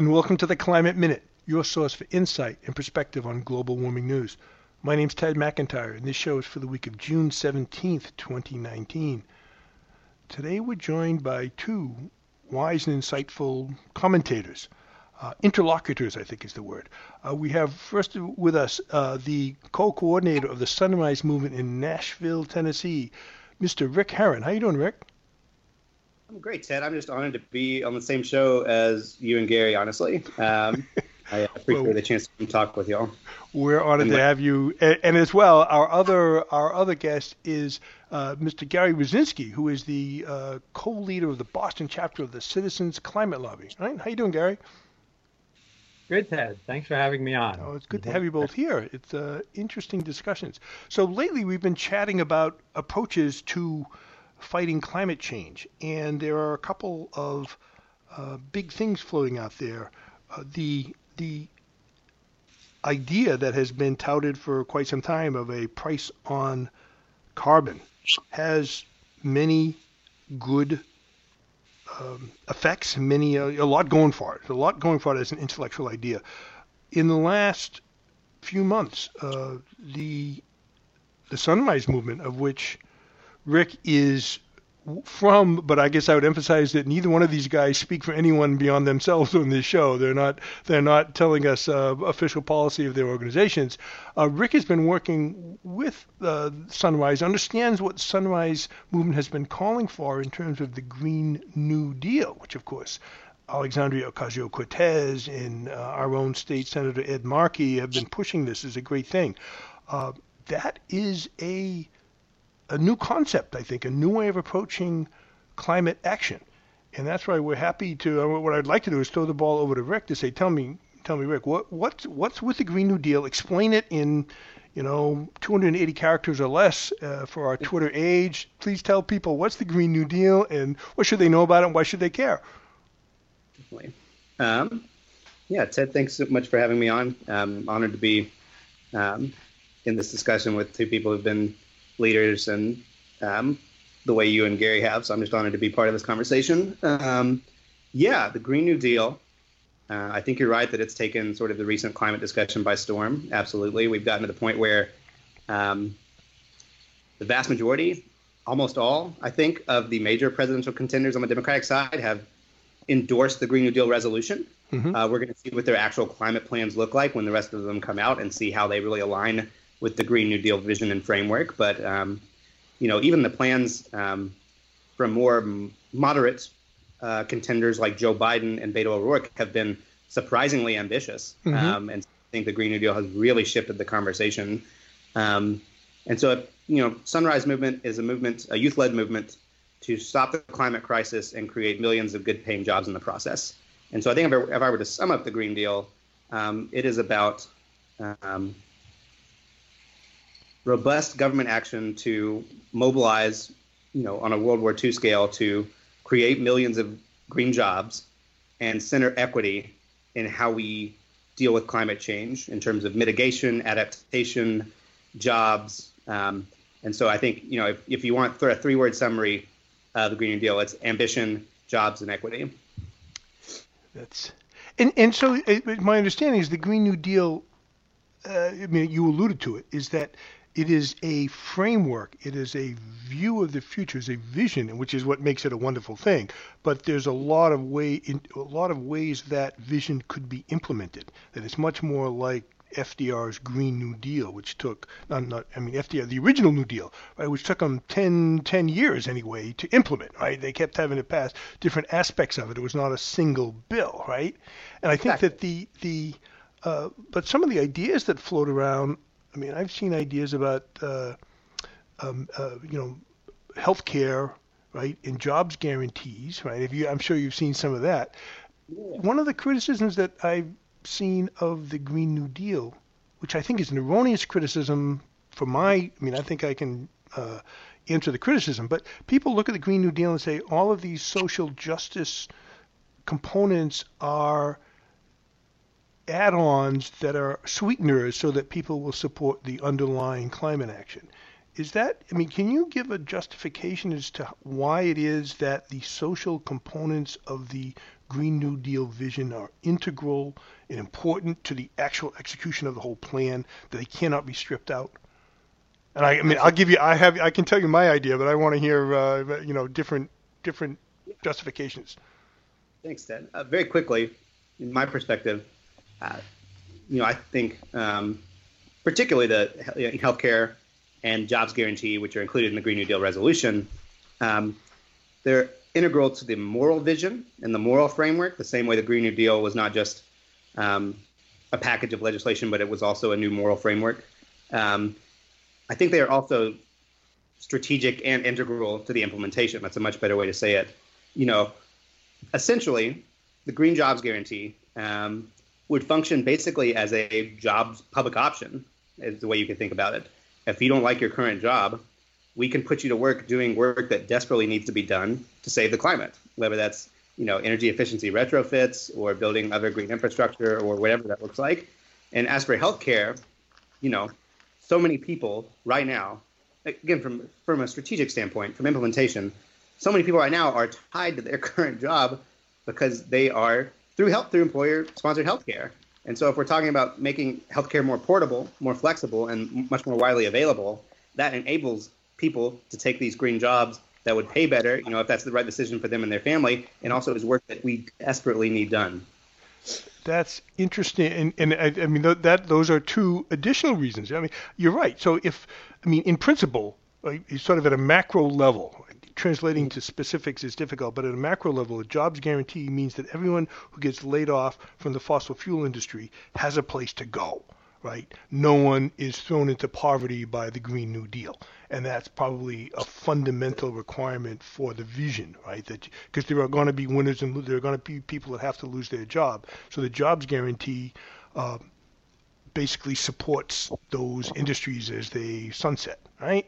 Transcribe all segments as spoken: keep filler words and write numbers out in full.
and welcome to the Climate Minute, your source for insight and perspective on global warming news. My name's Ted McIntyre, and this show is for the week of June seventeenth, twenty nineteen. Today we're joined by two wise and insightful commentators, uh, interlocutors, I think is the word. Uh, we have first with us uh, the co-coordinator of the Sunrise Movement in Nashville, Tennessee, Mister Rick Herron. How you doing, Rick? I'm great, Ted. I'm just honored to be on the same show as you and Gary, honestly. Um, I appreciate well, the chance to talk with y'all. We're honored and to have you. And, and as well, our other our other guest is uh, Mister Gary Rosinski, who is the uh, co-leader of the Boston chapter of the Citizens Climate Lobby. Right? How you doing, Gary? Good, Ted. Thanks for having me on. Oh, it's good to have you both here. It's uh, interesting discussions. So lately we've been chatting about approaches to fighting climate change, and there are a couple of uh, big things floating out there. Uh, the the idea that has been touted for quite some time of a price on carbon has many good um, effects, many uh, a lot going for it. A lot going for it as an intellectual idea. In the last few months, uh, the the Sunrise Movement, of which Rick is from, but I guess I would emphasize that neither one of these guys speak for anyone beyond themselves on this show. They're not they're not telling us uh, official policy of their organizations. Uh, Rick has been working with uh, Sunrise, understands what Sunrise Movement has been calling for in terms of the Green New Deal, which of course Alexandria Ocasio-Cortez and uh, our own state Senator Ed Markey have been pushing this as a great thing. Uh, that is a a new concept, I think, a new way of approaching climate action. And that's why we're happy to, uh, what I'd like to do is throw the ball over to Rick to say, tell me, tell me, Rick, what, what's, what's with the Green New Deal? Explain it in, you know, two hundred eighty characters or less uh, for our Twitter age. Please tell people what's the Green New Deal and what should they know about it and why should they care? Definitely. Um, yeah, Ted, thanks so much for having me on. I'm honored to be um, in this discussion with two people who've been leaders and um, the way you and Gary have. So I'm just honored to be part of this conversation. Um, yeah, the Green New Deal. Uh, I think you're right that it's taken sort of the recent climate discussion by storm. Absolutely. We've gotten to the point where um, the vast majority, almost all, I think, of the major presidential contenders on the Democratic side have endorsed the Green New Deal resolution. Mm-hmm. Uh, we're going to see what their actual climate plans look like when the rest of them come out and see how they really align with the Green New Deal vision and framework. But, um, you know, even the plans um, from more moderate uh, contenders like Joe Biden and Beto O'Rourke have been surprisingly ambitious. Mm-hmm. Um, and I think the Green New Deal has really shifted the conversation. Um, and so, you know, Sunrise Movement is a movement, a youth-led movement to stop the climate crisis and create millions of good-paying jobs in the process. And so I think if I, if I were to sum up the Green Deal, um, it is about um, robust government action to mobilize, you know, on a World War Two scale to create millions of green jobs and center equity in how we deal with climate change in terms of mitigation, adaptation, jobs. Um, and so I think, you know, if, if you want a three-word summary of the Green New Deal, it's ambition, jobs, and equity. That's and and so it, my understanding is the Green New Deal. Uh, I mean, you alluded to it. Is that it is a framework, it is a view of the future, it's a vision, which is what makes it a wonderful thing. But there's a lot of way, in, a lot of ways that vision could be implemented. That it's much more like F D R's Green New Deal, which took, not, not I mean, F D R, the original New Deal, right, which took them ten, ten years anyway to implement, right? They kept having to pass different aspects of it. It was not a single bill, right? And I think exactly. that the, the uh, but some of the ideas that float around, I mean, I've seen ideas about, uh, um, uh, you know, healthcare, right, and jobs guarantees, right? If you, I'm sure you've seen some of that. Yeah. One of the criticisms that I've seen of the Green New Deal, which I think is an erroneous criticism for my, I mean, I think I can uh, answer the criticism, but people look at the Green New Deal and say all of these social justice components are add-ons that are sweeteners so that people will support the underlying climate action. Is that, I mean, can you give a justification as to why it is that the social components of the Green New Deal vision are integral and important to the actual execution of the whole plan, that they cannot be stripped out? And I, I mean, I'll give you, I have, I can tell you my idea, but I want to hear, uh, you know, different, different justifications. Thanks, Ted. Uh, very quickly, in my perspective, uh, you know, I think um, particularly the you know, healthcare and jobs guarantee, which are included in the Green New Deal resolution, um, they're integral to the moral vision and the moral framework, the same way the Green New Deal was not just um, a package of legislation, but it was also a new moral framework. Um, I think they are also strategic and integral to the implementation. That's a much better way to say it. You know, essentially, the Green Jobs Guarantee um, would function basically as a jobs public option, is the way you can think about it. If you don't like your current job, we can put you to work doing work that desperately needs to be done to save the climate, whether that's, you know, energy efficiency retrofits or building other green infrastructure or whatever that looks like. And as for healthcare, you know, so many people right now, again, from, from a strategic standpoint, from implementation, so many people right now are tied to their current job because they are through health, through employer-sponsored healthcare. And so if we're talking about making healthcare more portable, more flexible, and much more widely available, that enables people to take these green jobs that would pay better, you know, if that's the right decision for them and their family, and also is work that we desperately need done. That's interesting, and, and I, I mean th- that those are two additional reasons. I mean, you're right. So if, I mean, in principle, like, sort of at a macro level, translating to specifics is difficult, but at a macro level, a jobs guarantee means that everyone who gets laid off from the fossil fuel industry has a place to go, right? No one is thrown into poverty by the Green New Deal. And that's probably a fundamental requirement for the vision, right? That because there are going to be winners and there are going to be people that have to lose their job. So the jobs guarantee uh, basically supports those industries as they sunset, right?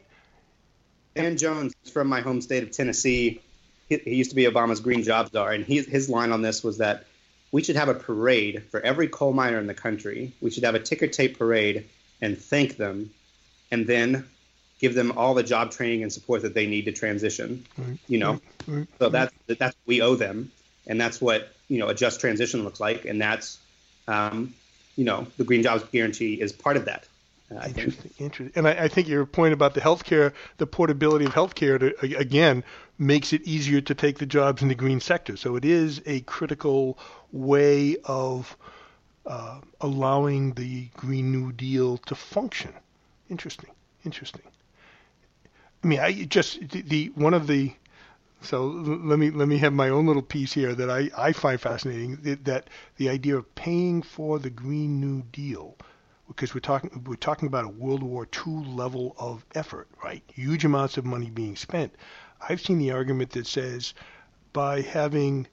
Dan Jones from my home state of Tennessee, he, he used to be Obama's green jobs czar, and he, his line on this was that we should have a parade for every coal miner in the country. We should have a ticker tape parade and thank them, and then give them all the job training and support that they need to transition. Right. You know, right. So that's that's what we owe them, and that's what, you know, a just transition looks like, and that's um, you know, the Green Jobs Guarantee is part of that. Uh, I interesting, think. interesting. And I, I think your point about the healthcare, the portability of healthcare, to, again, makes it easier to take the jobs in the green sector. So it is a critical way of uh, allowing the Green New Deal to function. Interesting, interesting. I mean, I just the, the one of the so let me let me have my own little piece here that I, I find fascinating, that, that the idea of paying for the Green New Deal, because we're talking we're talking about a World War Two level of effort, right? Huge amounts of money being spent. I've seen the argument that says by having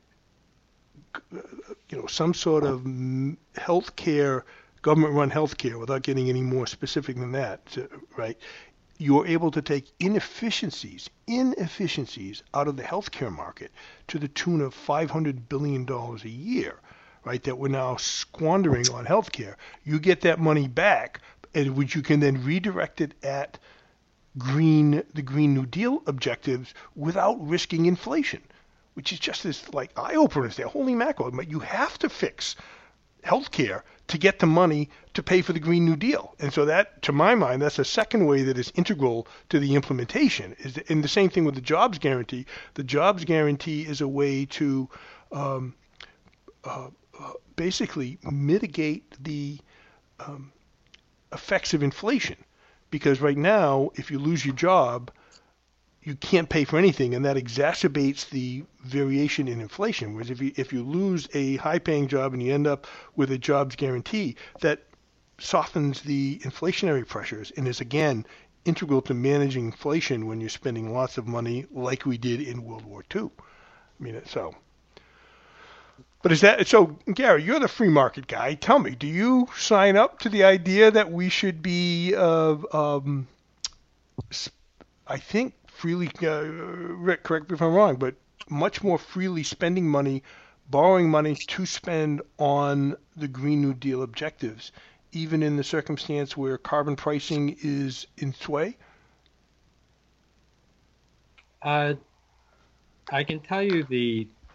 you know some sort of healthcare, government-run healthcare, without getting any more specific than that, right? You're able to take inefficiencies, inefficiencies out of the healthcare market to the tune of five hundred billion dollars a year, right, that we're now squandering on healthcare. You get that money back, and which you can then redirect it at green, the Green New Deal objectives without risking inflation, which is just this like eye-openers there. Holy mackerel, but you have to fix healthcare to get the money to pay for the Green New Deal. And so that, to my mind, that's a second way that is integral to the implementation. Is and the same thing with the jobs guarantee. The jobs guarantee is a way to um, uh, uh, basically mitigate the um, effects of inflation. Because right now, if you lose your job, you can't pay for anything, and that exacerbates the variation in inflation. Whereas if you if you lose a high-paying job and you end up with a jobs guarantee, that softens the inflationary pressures and is again integral to managing inflation when you're spending lots of money, like we did in World War Two. I mean, so. But is that so, Gary? You're the free market guy. Tell me, do you sign up to the idea that we should be, uh, um, I think, freely, uh, Rick, correct me if I'm wrong, but much more freely spending money, borrowing money to spend on the Green New Deal objectives, even in the circumstance where carbon pricing is in sway? Uh, I can tell you the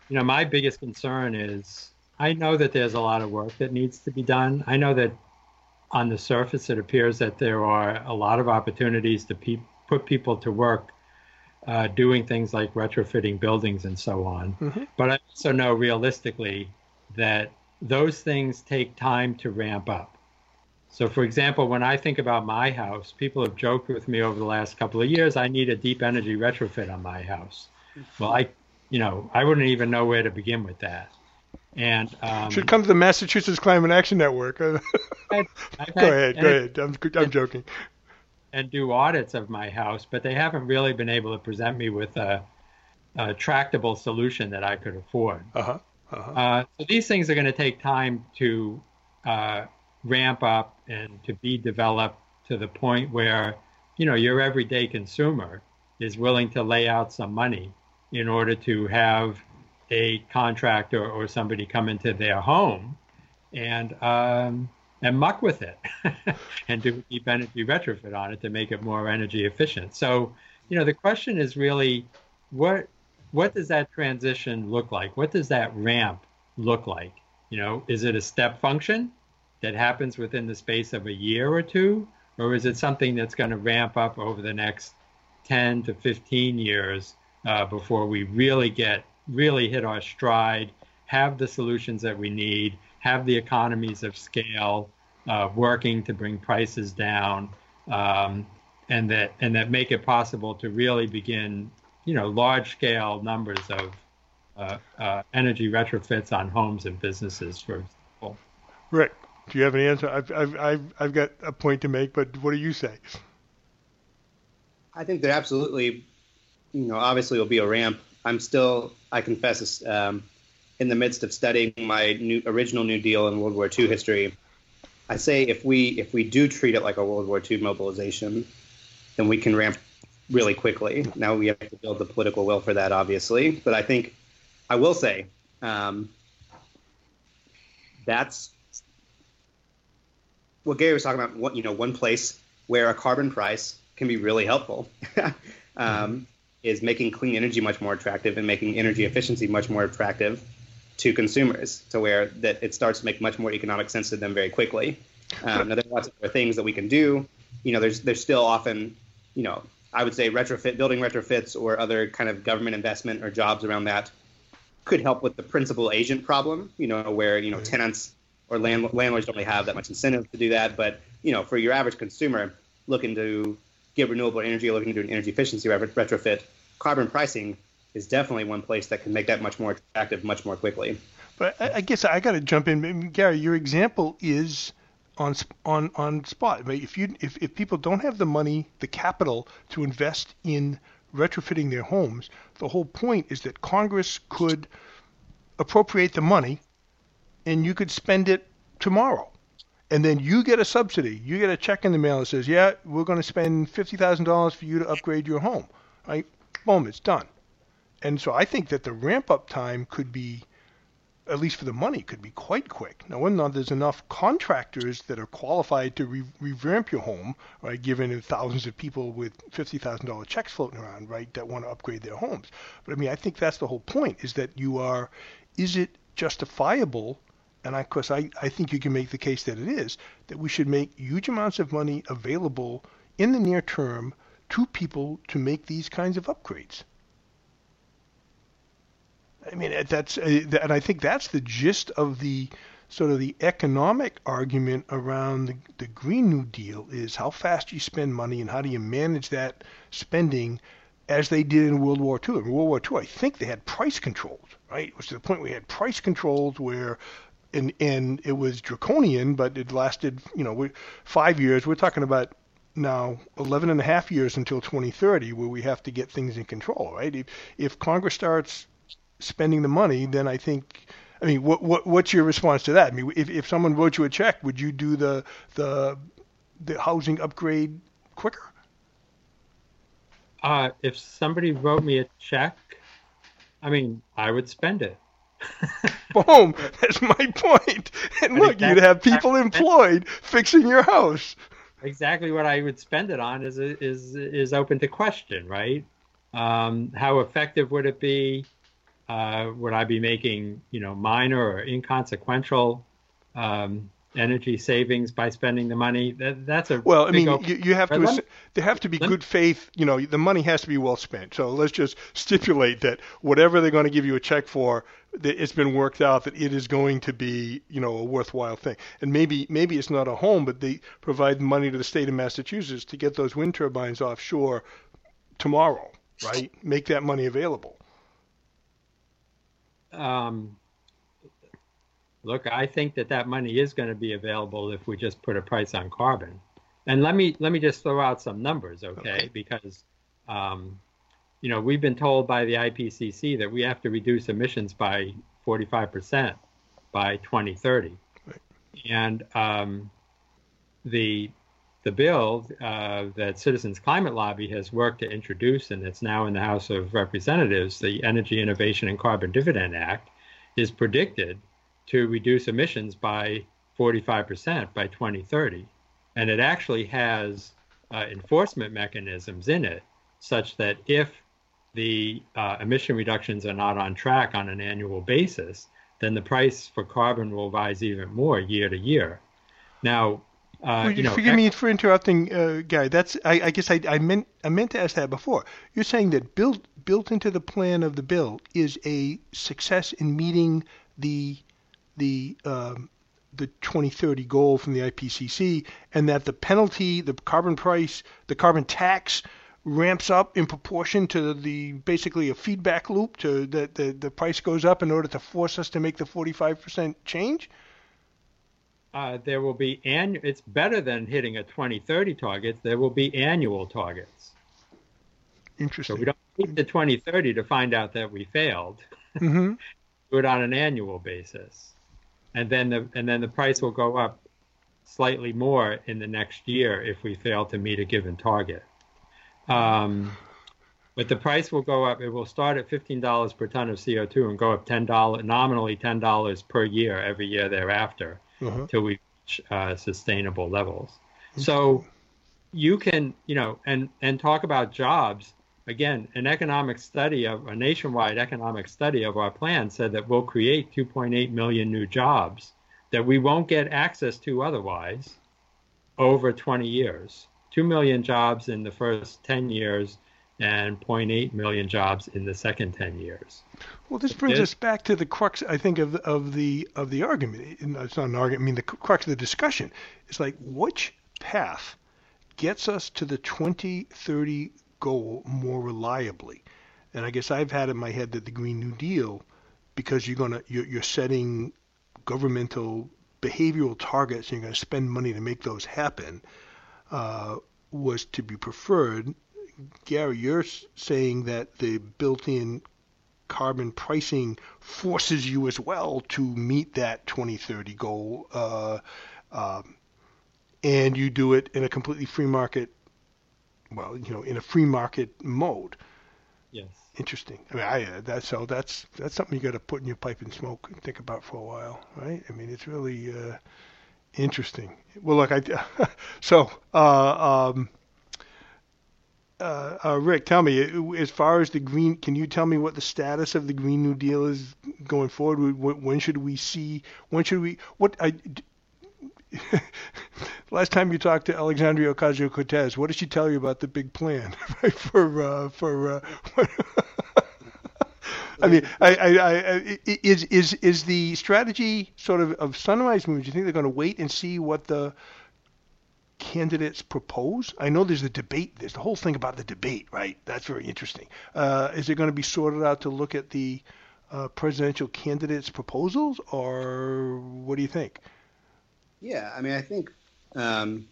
you know, my biggest concern is I know that there's a lot of work that needs to be done. I know that on the surface, it appears that there are a lot of opportunities to pe- put people to work uh, doing things like retrofitting buildings and so on. Mm-hmm. But I also know realistically that those things take time to ramp up. So, for example, when I think about my house, people have joked with me over the last couple of years, I need a deep energy retrofit on my house. Well, I, you know, I wouldn't even know where to begin with that. And um, should come to the Massachusetts Climate Action Network. I've, I've go had, ahead, go ahead. I'm, I'm joking. And do audits of my house, but they haven't really been able to present me with a, a tractable solution that I could afford. Uh-huh. Uh-huh. Uh, so these things are going to take time to uh, ramp up and to be developed to the point where, you know, your everyday consumer is willing to lay out some money in order to have a contractor or somebody come into their home and um, and muck with it and do a deep energy retrofit on it to make it more energy efficient. So, you know, the question is really what what does that transition look like? What does that ramp look like? You know, is it a step function that happens within the space of a year or two? Or is it something that's going to ramp up over the next ten to fifteen years uh, before we really get, really hit our stride, have the solutions that we need, have the economies of scale uh, working to bring prices down, um, and that and that make it possible to really begin, you know, large-scale numbers of uh, uh, energy retrofits on homes and businesses, for example. Rick, do you have an answer? I've I've I've, I've got a point to make, but what do you say? I think there absolutely, you know, obviously will be a ramp. I'm still, I confess, um, in the midst of studying my new, original New Deal and World War Two history. I say if we if we do treat it like a World War Two mobilization, then we can ramp really quickly. Now we have to build the political will for that, obviously. But I think I will say um, that's what Gary was talking about. What, you know, one place where a carbon price can be really helpful um, mm-hmm. is making clean energy much more attractive and making energy efficiency much more attractive to consumers, to where that it starts to make much more economic sense to them very quickly. Um, now, there are lots of other things that we can do. You know, there's there's still often, you know, I would say retrofit, building retrofits or other kind of government investment or jobs around that could help with the principal agent problem, you know, where, you know, tenants or land, landlords don't really have that much incentive to do that. But, you know, for your average consumer looking to get renewable energy, looking to do an energy efficiency retrofit, carbon pricing is definitely one place that can make that much more attractive much more quickly. But I, I guess I got to jump in. Gary, your example is on on on spot. I mean, if you if, if people don't have the money, the capital to invest in retrofitting their homes, the whole point is that Congress could appropriate the money and you could spend it tomorrow. And then you get a subsidy. You get a check in the mail that says, yeah, we're going to spend fifty thousand dollars for you to upgrade your home. Right? Boom, it's done. And so I think that the ramp-up time could be, at least for the money, could be quite quick. Now, whether or not there's enough contractors that are qualified to re- revamp your home, right, given thousands of people with fifty thousand dollars checks floating around, right, that want to upgrade their homes. But, I mean, I think that's the whole point, is that you are, is it justifiable? And of course, I, I think you can make the case that it is, that we should make huge amounts of money available in the near term to people to make these kinds of upgrades. I mean, that's, uh, and I think that's the gist of the sort of the economic argument around the, the Green New Deal, is how fast you spend money and how do you manage that spending, as they did in World War Two. In World War Two, I think they had price controls, right? It was to the point where we had price controls where, and and it was draconian, but it lasted, you know, we, five years. We're talking about now eleven and a half years until twenty thirty, where we have to get things in control, right? If, if Congress starts spending the money, then I think, I mean, what what what's your response to that? I mean, if if someone wrote you a check, would you do the the the housing upgrade quicker? Uh, if somebody wrote me a check, I mean, I would spend it. Boom! That's my point. And But look, exactly, you'd have people employed fixing your house. Exactly what I would spend it on is is is open to question, right? Um, how effective would it be? uh, would I be making, you know, minor or inconsequential um, energy savings by spending the money? That, that's a well. I mean, op- you, you have to. me, there have to be me, good faith. You know, the money has to be well spent. So let's just stipulate that whatever they're going to give you a check for, that it's been worked out that it is going to be, you know, a worthwhile thing. And maybe maybe it's not a home, but they provide money to the state of Massachusetts to get those wind turbines offshore tomorrow, right? Make that money available. Um, look, I think that that money is going to be available if we just put a price on carbon. And let me let me just throw out some numbers, okay? okay. Because, um, you know, we've been told by the I P C C that we have to reduce emissions by forty-five percent by twenty thirty. Right. And um, the the bill uh, that Citizens Climate Lobby has worked to introduce, and it's now in the House of Representatives, the Energy Innovation and Carbon Dividend Act, is predicted to reduce emissions by forty-five percent by twenty thirty. And it actually has uh, enforcement mechanisms in it such that if the uh, emission reductions are not on track on an annual basis, then the price for carbon will rise even more year to year. Now, Uh, well, you know, forgive me for interrupting, uh, Gary. That's I, I guess I, I meant I meant to ask that before. You're saying that built built into the plan of the bill is a success in meeting the the um, the twenty thirty goal from the I P C C, and that the penalty, the carbon price, the carbon tax ramps up in proportion to the basically a feedback loop to that the, the price goes up in order to force us to make the forty-five percent change. Uh, there will be annual. It's better than hitting a twenty thirty target. There will be annual targets. Interesting. So we don't need the twenty thirty to find out that we failed. Mm-hmm. Do it on an annual basis, and then the and then the price will go up slightly more in the next year if we fail to meet a given target. Um, but the price will go up. It will start at fifteen dollars per ton of C O two and go up ten dollars, nominally ten dollars per year every year thereafter. Uh-huh. Till we reach uh, sustainable levels. So you can, you know, and, and talk about jobs. Again, an economic study of a nationwide economic study of our plan said that we'll create two point eight million new jobs that we won't get access to otherwise over twenty years. two million jobs in the first ten years and zero point eight million jobs in the second ten years. Well, this brings us back to the crux, I think, of of the of the argument. It's not an argument. I mean, the crux of the discussion is like, which path gets us to the twenty thirty goal more reliably? And I guess I've had in my head that the Green New Deal, because you're gonna you're, you're setting governmental behavioral targets and you're going to spend money to make those happen, uh, was to be preferred. Gary, you're saying that the built-in carbon pricing forces you as well to meet that twenty thirty goal, uh, um, and you do it in a completely free market, well, you know, in a free market mode. Yes. Interesting. I mean, I, uh, that's so that's that's something you got to put in your pipe and smoke and think about for a while, right? I mean, it's really uh, interesting. Well, look, I so uh, um, Uh, uh, Rick, tell me, as far as the green, can you tell me what the status of the Green New Deal is going forward? When should we see? When should we? What? I, last time you talked to Alexandria Ocasio-Cortez, what did she tell you about the big plan for uh, for? Uh, I mean, I, I, I, is is is the strategy sort of of Sunrise Moon? Do you think they're going to wait and see what the candidates propose? I know there's the debate. There's the whole thing about the debate, right? That's very interesting. Uh, is it going to be sorted out to look at the uh, presidential candidates' proposals, or what do you think? Yeah, I mean, I think um,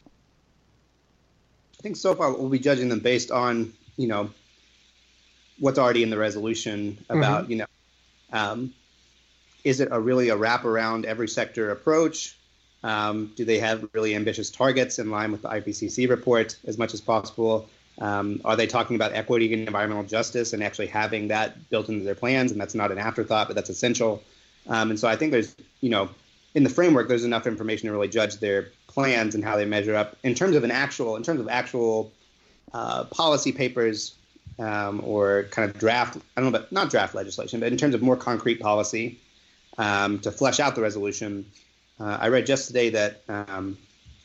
I think so far we'll be judging them based on, you know, what's already in the resolution about, mm-hmm. you know, um, is it a really a wraparound every sector approach? Um, do they have really ambitious targets in line with the I P C C report as much as possible? Um, are they talking about equity and environmental justice and actually having that built into their plans? And that's not an afterthought, but that's essential. Um, and so I think there's, you know, in the framework, there's enough information to really judge their plans and how they measure up in terms of an actual, in terms of actual uh, policy papers. um, or kind of draft, I don't know, but not draft legislation, but in terms of more concrete policy um, to flesh out the resolution, uh, I read just today that um,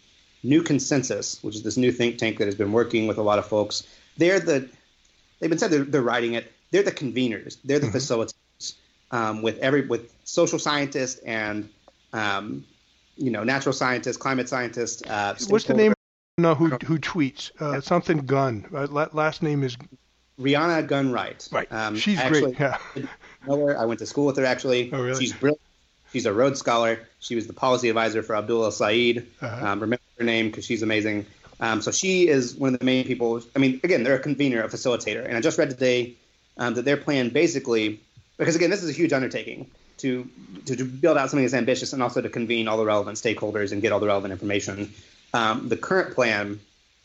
New Consensus, which is this new think tank that has been working with a lot of folks, they're the, they've been said they're, they're writing it, they're the conveners, they're the mm-hmm. facilitators um, with every, with social scientists and, um, you know, natural scientists, climate scientists. Uh, What's the name? No, who who tweets uh, yeah. something Gunn? Uh, last name is Rihanna Gunn Wright. Right, um, she's actually, great. Yeah, know her. I went to school with her. Actually, oh, really? She's brilliant. She's a Rhodes Scholar. She was the policy advisor for Abdul El-Sayed. Uh-huh. Um, remember her name because she's amazing. Um, so she is one of the main people. I mean, again, they're a convener, a facilitator. And I just read today um, that their plan basically, because again, this is a huge undertaking to, to to build out something that's ambitious and also to convene all the relevant stakeholders and get all the relevant information. Um, the current plan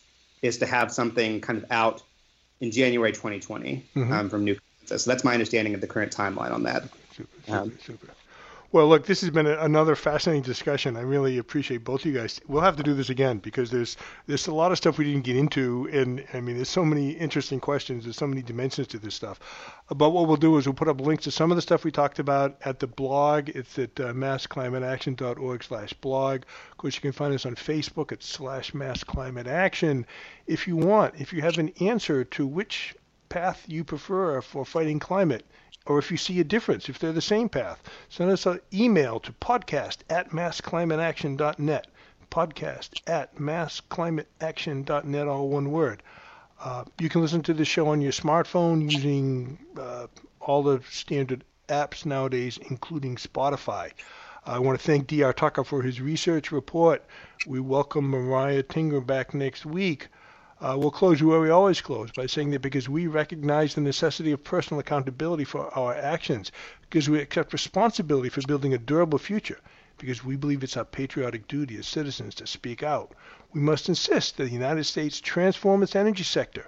is to have something kind of out in January twenty twenty mm-hmm. um, from New Consensus. So that's my understanding of the current timeline on that. Super, super, um, super. Well, look, this has been a, another fascinating discussion. I really appreciate both of you guys. We'll have to do this again because there's there's a lot of stuff we didn't get into, and I mean, there's so many interesting questions. There's so many dimensions to this stuff. But what we'll do is we'll put up links to some of the stuff we talked about at the blog. It's at uh, mass climate action dot org slash blog. Of course, you can find us on Facebook at slash massclimateaction. If you want, if you have an answer to which path you prefer for fighting climate, or if you see a difference, if they're the same path, send us an email to podcast at massclimateaction dot net, podcast at massclimateaction dot net, all one word. Uh, you can listen to the show on your smartphone using uh, all the standard apps nowadays, including Spotify. I want to thank D R Tucker for his research report. We welcome Mariah Tinger back next week. Uh, we'll close where we always close, by saying that because we recognize the necessity of personal accountability for our actions, because we accept responsibility for building a durable future, because we believe it's our patriotic duty as citizens to speak out, we must insist that the United States transform its energy sector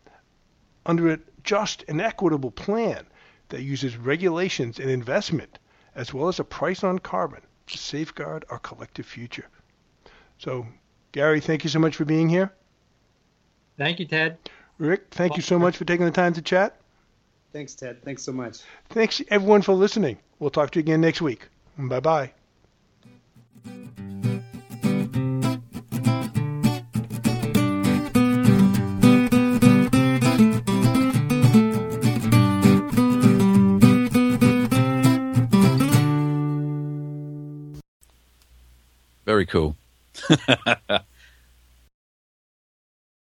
under a just and equitable plan that uses regulations and investment, as well as a price on carbon, to safeguard our collective future. So, Gary, thank you so much for being here. Thank you, Ted. Rick, thank you so much for taking the time to chat. Thanks, Ted. Thanks so much. Thanks, everyone, for listening. We'll talk to you again next week. Bye-bye. Very cool.